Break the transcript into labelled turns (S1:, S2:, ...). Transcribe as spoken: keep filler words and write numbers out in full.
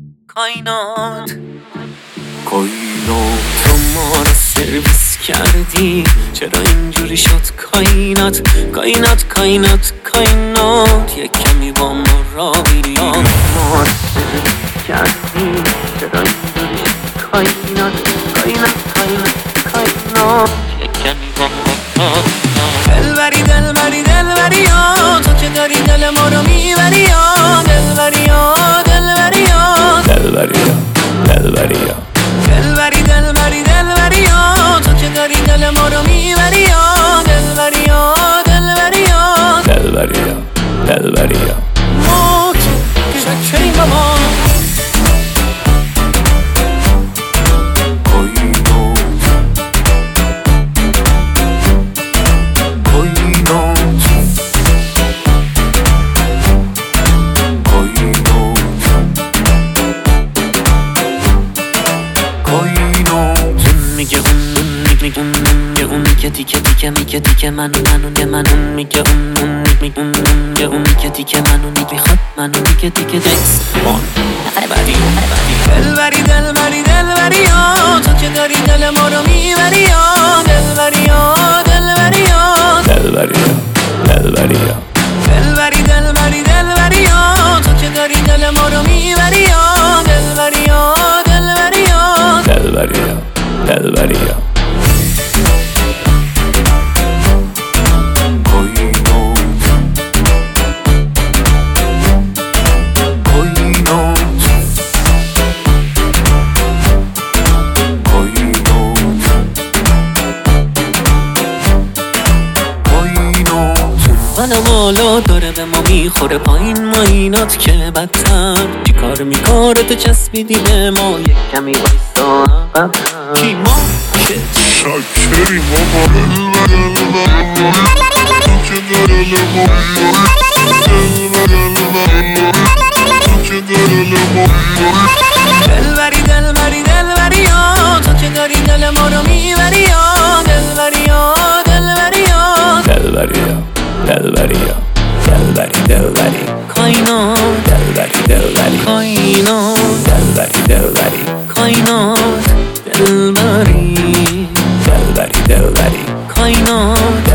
S1: کائنات کائنات رو ما رو سرویس کردی، چرا اینجوری شد کائنات کائنات کائنات کائنات یک کمی با ما را بیا. ما رو سرویس کردی، چرا اینجوری شد کائنات کائنات کائنات کائنات یک کمی با ما را بیا. دلبری دلبری دلبری ها، تو که داری دل ما رو میبری ها. دلبری ها دلبری ها دلبری ها دلبری ها دلبری دلبری دلبری ها، تو که داری دل ما رو میبری ها. دلبری ها دلبری ها دلبری ها دلبری ها ما که شکریم بابا. دیگه دیگه میگه دیگه منو منو نه منو میگه اون اون میگه اون اون میگه اون میگه دیگه منو میخواد منو میگه دیگه دکس اون بری دلبری دلبری دلبری ها، تو که داری دل ما رو میبری ها. دلبری ها دلبری ها دلبری ها دلبری ها دلبری دلبری دلبری ها، تو که داری دل ما رو میبری ها. دلبری ها دلبری ها دلبری ها دلبری ها منم بالا داره به ما میخوره پایین ماینات که بدتر. چی کار میکاره تو چسبیدی به ما یک کمی بایستا عقب‌تر. کی ما که
S2: شکری بابا
S1: دلبری دلبری دلبری ها، تو که داری دل ما رو میبری ها. دلبری ها دلبری ها دلبری ها دلبری ها دلبری دلبری کائنات دلبری دلبری کائنات دلبری دلبری کائنات دلبری دلبری دلبری کائنات